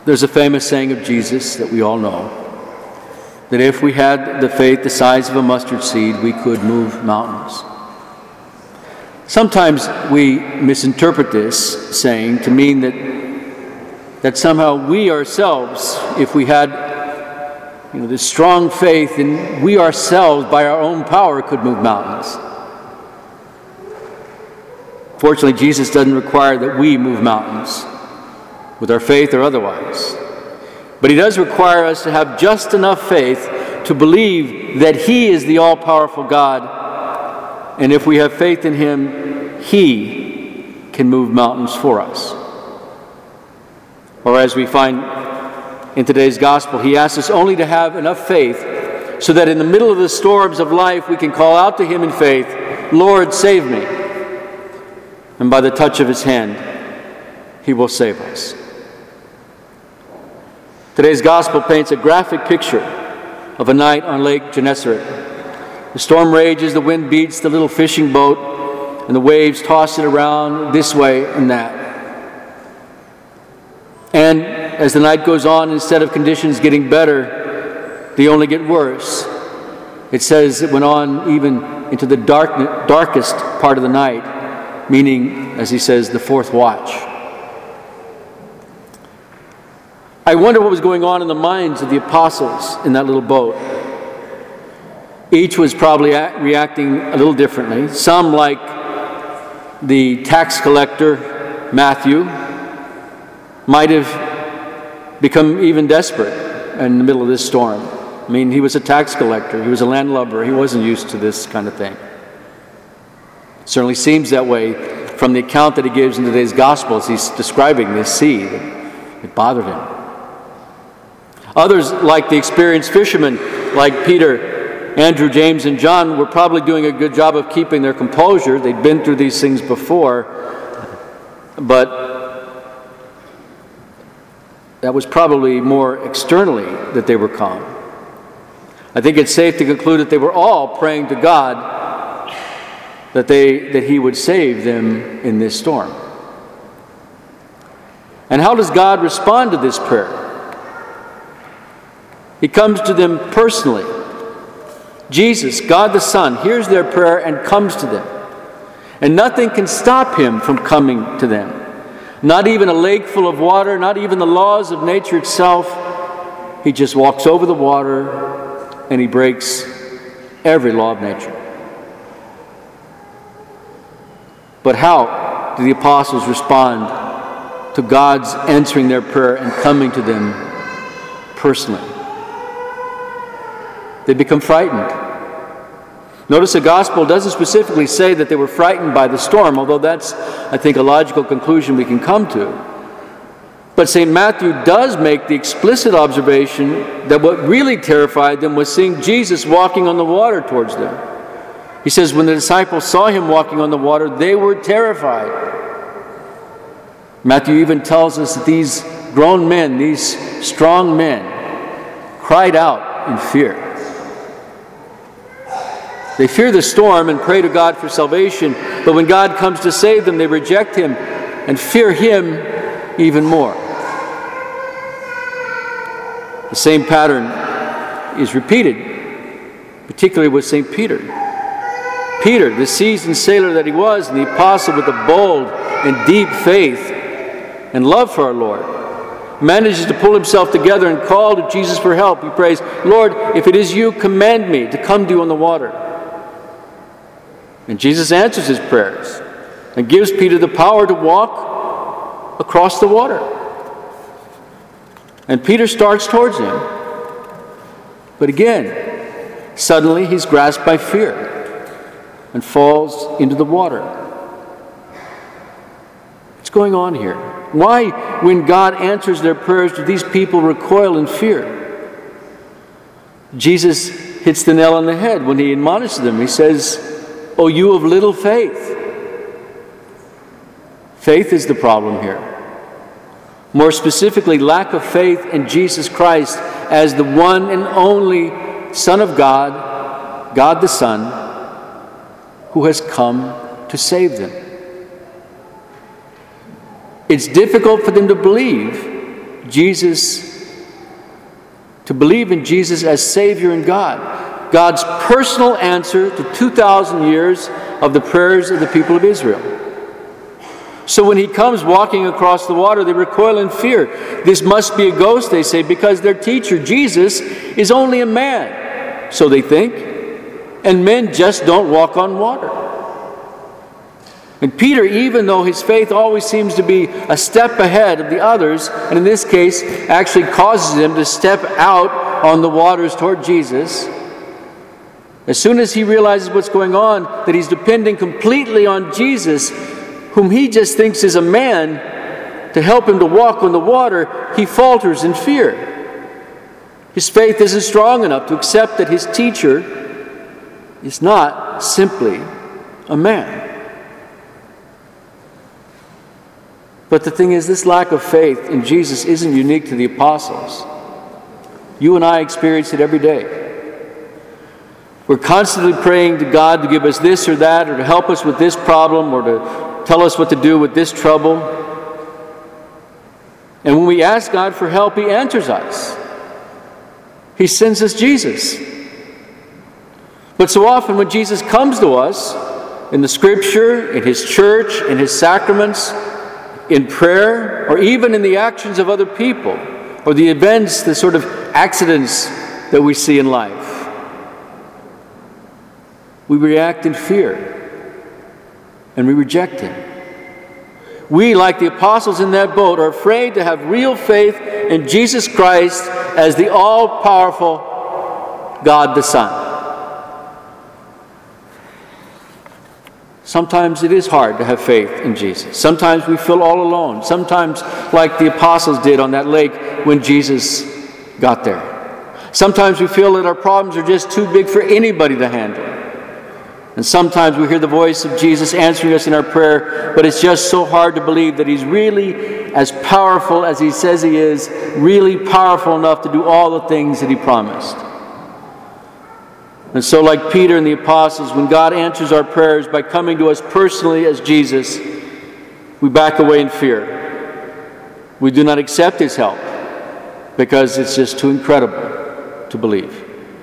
There's a famous saying of Jesus that we all know, that if we had the faith the size of a mustard seed, we could move mountains. Sometimes we misinterpret this saying to mean that somehow we ourselves, if we had this strong faith, and we ourselves by our own power could move mountains. Fortunately, Jesus doesn't require that we move mountains with our faith or otherwise. But he does require us to have just enough faith to believe that he is the all-powerful God, and if we have faith in him, he can move mountains for us. Or as we find in today's gospel, he asks us only to have enough faith so that in the middle of the storms of life we can call out to him in faith, "Lord, save me." And by the touch of his hand, he will save us. Today's gospel paints a graphic picture of a night on Lake Gennesaret. The storm rages, the wind beats the little fishing boat, and the waves toss it around this way and that. And as the night goes on, instead of conditions getting better, they only get worse. It says it went on even into the darkest part of the night, meaning, as he says, the fourth watch. I wonder what was going on in the minds of the apostles in that little boat. Each was probably reacting a little differently. Some, like the tax collector, Matthew, might have become even desperate in the middle of this storm. I mean, he was a tax collector. He was a landlubber. He wasn't used to this kind of thing. It certainly seems that way from the account that he gives in today's gospel as he's describing this sea that bothered him. Others, like the experienced fishermen, like Peter, Andrew, James, and John, were probably doing a good job of keeping their composure. They'd been through these things before, but that was probably more externally that they were calm. I think it's safe to conclude that they were all praying to God that he would save them in this storm. And how does God respond to this prayer? He comes to them personally. Jesus, God the Son, hears their prayer and comes to them. And nothing can stop him from coming to them. Not even a lake full of water, not even the laws of nature itself. He just walks over the water and he breaks every law of nature. But how do the apostles respond to God's answering their prayer and coming to them personally? They become frightened. Notice the gospel doesn't specifically say that they were frightened by the storm, although that's, I think, a logical conclusion we can come to. But St. Matthew does make the explicit observation that what really terrified them was seeing Jesus walking on the water towards them. He says when the disciples saw him walking on the water, they were terrified. Matthew even tells us that these grown men, these strong men, cried out in fear. They fear the storm and pray to God for salvation, but when God comes to save them, they reject him and fear him even more. The same pattern is repeated, particularly with St. Peter. Peter, the seasoned sailor that he was, and the apostle with a bold and deep faith and love for our Lord, manages to pull himself together and call to Jesus for help. He prays, "Lord, if it is you, command me to come to you on the water." And Jesus answers his prayers and gives Peter the power to walk across the water. And Peter starts towards him. But again, suddenly he's grasped by fear and falls into the water. What's going on here? Why, when God answers their prayers, do these people recoil in fear? Jesus hits the nail on the head when he admonishes them. He says, "O you of little faith." Faith is the problem here. More specifically, lack of faith in Jesus Christ as the one and only Son of God, God the Son, who has come to save them. It's difficult for them to believe Jesus, to believe in Jesus as Savior and God. God's personal answer to 2,000 years of the prayers of the people of Israel. So when he comes walking across the water, they recoil in fear. This must be a ghost, they say, because their teacher, Jesus, is only a man. So they think. And men just don't walk on water. And Peter, even though his faith always seems to be a step ahead of the others, and in this case actually causes him to step out on the waters toward Jesus, as soon as he realizes what's going on, that he's depending completely on Jesus, whom he just thinks is a man, to help him to walk on the water, he falters in fear. His faith isn't strong enough to accept that his teacher is not simply a man. But the thing is, this lack of faith in Jesus isn't unique to the apostles. You and I experience it every day. We're constantly praying to God to give us this or that, or to help us with this problem, or to tell us what to do with this trouble. And when we ask God for help, He answers us. He sends us Jesus. But so often when Jesus comes to us, in the Scripture, in His church, in His sacraments, in prayer, or even in the actions of other people, or the events, the sort of accidents that we see in life, we react in fear. And we reject Him. We, like the apostles in that boat, are afraid to have real faith in Jesus Christ as the all-powerful God the Son. Sometimes it is hard to have faith in Jesus. Sometimes we feel all alone. Sometimes, like the apostles did on that lake when Jesus got there. Sometimes we feel that our problems are just too big for anybody to handle. And sometimes we hear the voice of Jesus answering us in our prayer, but it's just so hard to believe that He's really as powerful as He says He is, really powerful enough to do all the things that He promised. And so, like Peter and the apostles, when God answers our prayers by coming to us personally as Jesus, we back away in fear. We do not accept His help because it's just too incredible to believe.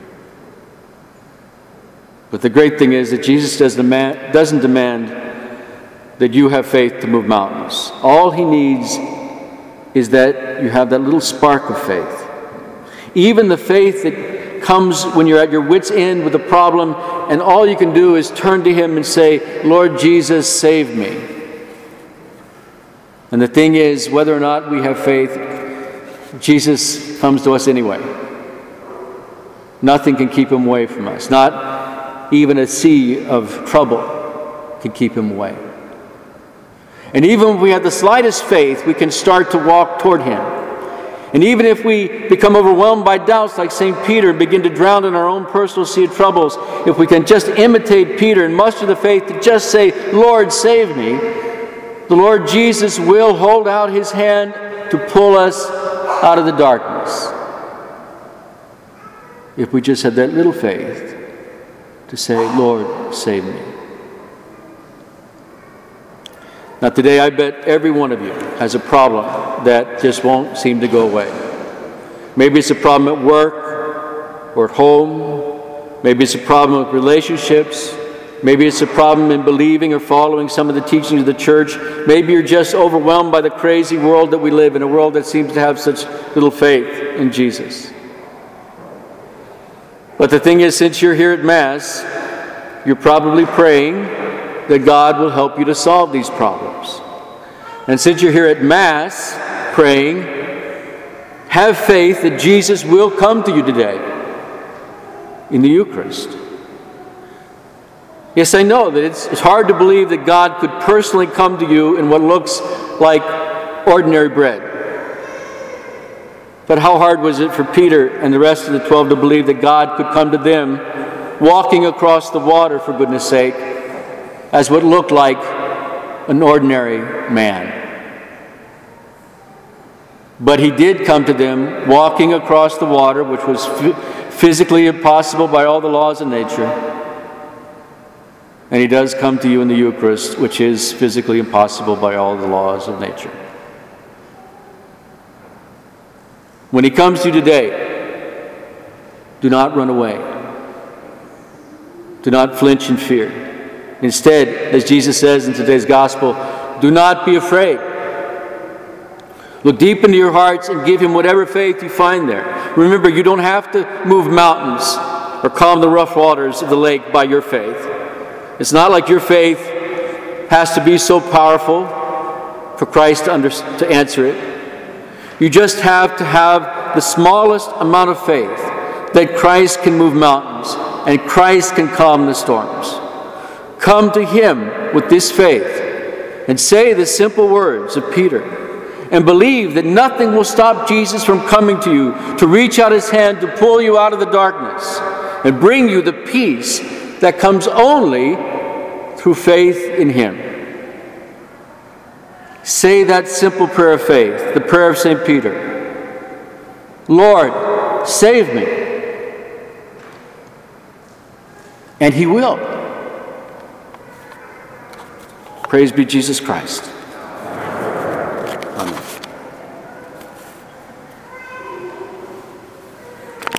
But the great thing is that Jesus doesn't demand that you have faith to move mountains. All He needs is that you have that little spark of faith. Even the faith that comes when you're at your wit's end with a problem, and all you can do is turn to Him and say, Lord Jesus, save me. And the thing is, whether or not we have faith, Jesus comes to us anyway. Nothing can keep Him away from us. Not even a sea of trouble can keep Him away. And even if we have the slightest faith, we can start to walk toward Him. And even if we become overwhelmed by doubts like St. Peter and begin to drown in our own personal sea of troubles, if we can just imitate Peter and muster the faith to just say, Lord, save me, the Lord Jesus will hold out His hand to pull us out of the darkness. If we just have that little faith to say, Lord, save me. Now today, I bet every one of you has a problem that just won't seem to go away. Maybe it's a problem at work or at home. Maybe it's a problem with relationships. Maybe it's a problem in believing or following some of the teachings of the church. Maybe you're just overwhelmed by the crazy world that we live in, a world that seems to have such little faith in Jesus. But the thing is, since you're here at Mass, you're probably praying that God will help you to solve these problems. And since you're here at Mass praying, have faith that Jesus will come to you today in the Eucharist. Yes, I know that it's hard to believe that God could personally come to you in what looks like ordinary bread. But how hard was it for Peter and the rest of the 12 to believe that God could come to them walking across the water, for goodness sake, as what looked like an ordinary man? But He did come to them walking across the water, which was physically impossible by all the laws of nature. And He does come to you in the Eucharist, which is physically impossible by all the laws of nature. When he comes to you today, do not run away. Do not flinch in fear. Instead, as Jesus says in today's gospel, do not be afraid. Look deep into your hearts and give him whatever faith you find there. Remember, you don't have to move mountains or calm the rough waters of the lake by your faith. It's not like your faith has to be so powerful for Christ to answer it. You just have to have the smallest amount of faith that Christ can move mountains and Christ can calm the storms. Come to him with this faith and say the simple words of Peter and believe that nothing will stop Jesus from coming to you, to reach out his hand to pull you out of the darkness and bring you the peace that comes only through faith in him. Say that simple prayer of faith, the prayer of St. Peter. Lord, save me. And he will. Praise be Jesus Christ.